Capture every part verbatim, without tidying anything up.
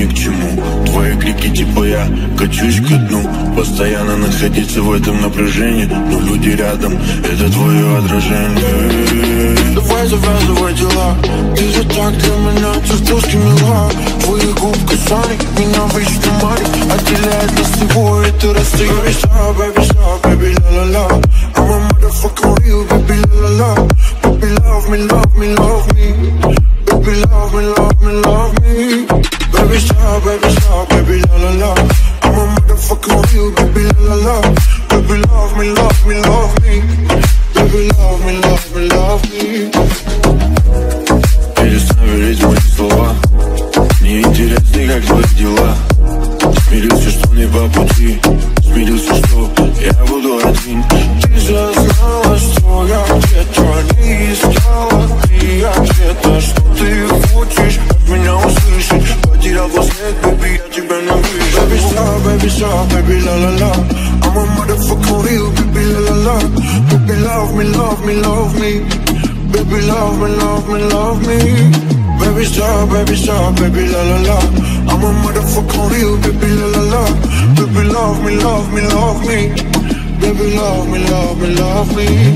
ни к чему. Твои крики типа я качусь ко дну. Постоянно находиться в этом напряжении, но люди рядом, это твое отражение. Давай завязывай дела, ты же так для меня чертовски мила. Твои губ касания меня в вечном маре, отделяет нас всего это расстояние. Baby shark, baby shark, baby la la la, I'm a motherfucking real baby la la la. Baby love me, love me, love me. Baby love me, love me, love me. Baby shark, baby shark, baby la la la, I'm a motherfucking real baby la la la. Baby love me, love me, love me. Baby love me, love me, love me. Перестань верить в мои слова, мне интересны, как твои дела. Смирился, что не по пути, смирился, что я буду один. Ты же знала, что я где-то не искала. Ты ответа, что ты хочешь от меня услышать. Потерял след, baby, я тебя не вижу. Baby shark, baby shark, baby la la la, I'm a motherfucking real baby la la la. Baby love me, love me, love me. Baby love me, love me, love me. Baby shark, baby shark, baby la la la, I'm a motherfucking real baby la la la. Baby love me, love me, love me. Baby love me, love me, love me.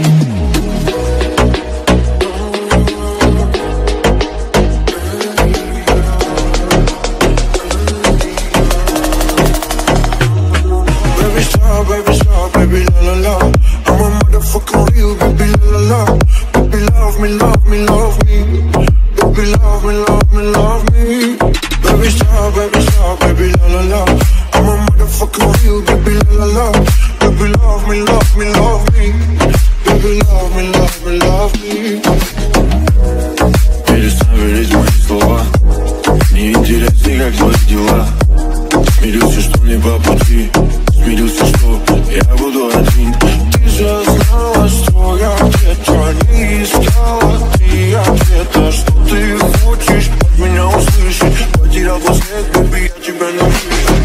Baby shark, baby la la la, I'm a motherfucking real baby la la la. Baby love me, love me, love me. Baby love me, love me, love me. Baby shark, baby shark, baby la la la, I'm a motherfucking real baby la la la. Baby love me, love me, love me. Baby love me, love me, love me. Перестань верить в мои слова, мне интересны, как твои дела. Смирился, что не по пути, смирился, что я буду один. Ты же знала, что я где-то не искала. Ты ответа, что ты хочешь от меня услышать. Потерял след, baby, я тебя не вижу.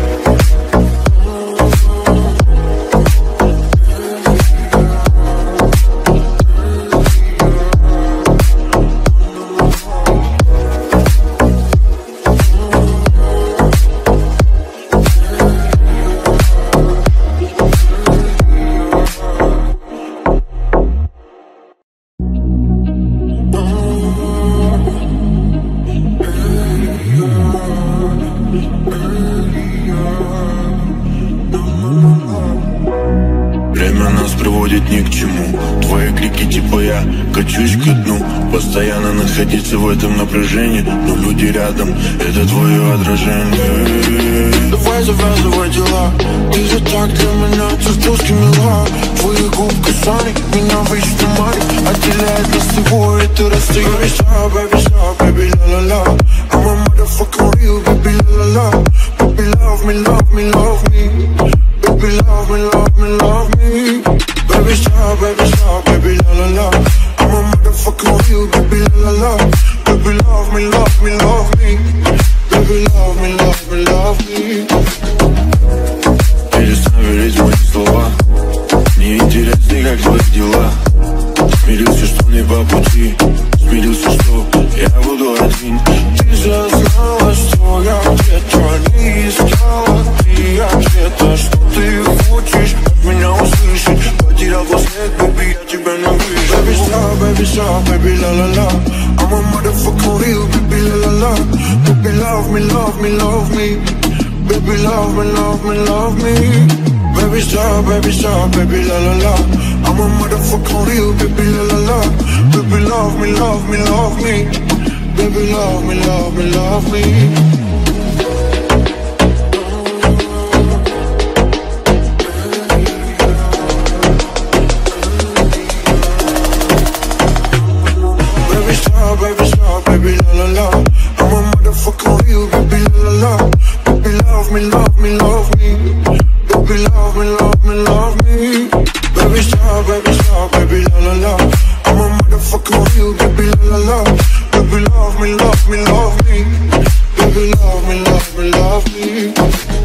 Время нас приводит ни к чему. Твои крики типа я качусь ко дну. Постоянно находиться в этом напряжении, но люди рядом, это твое отражение. Давай завязывай дела, ты же так для меня чертовски мила. Твои губ касания меня в вечном маре, отделяет нас всего это расстояние. Baby shark, baby shark, baby la la la, I'm a motherfucking real baby la la la. Baby love me, love me, love me. Baby love me, love me, love me. Baby shark, baby shark, baby la la la, I'm a motherfucking real baby la la la. Baby love me, love me, love me. Baby love me, love me, love me. Перестань верить в мои слова, мне интересны, как твои дела. Смирился, что не по пути, смирился, что я буду один. Ты же знала, что я где-то не искала. Ты ответа, что ты хочешь от меня услышать. Потерял след, baby, я тебя не вижу. Baby shark, baby shark, baby la la la, I'm a motherfucking real baby la la la. Baby love me, love me, love me. Baby love me, love me, love me. Baby shark, baby shark, baby la la la, I'm a motherfucking real baby la la la. Baby love me, love me, love me. Baby love me, love me, love me. Baby shark, baby la la la, I'm a motherfucking real baby la la la. Baby love me, love me, love me. Baby love me, love me, love me. Baby shark, baby shark, baby la la la, I'm a motherfucking real baby la la la. Baby love me, love me, love me. Baby love me, love me, love me.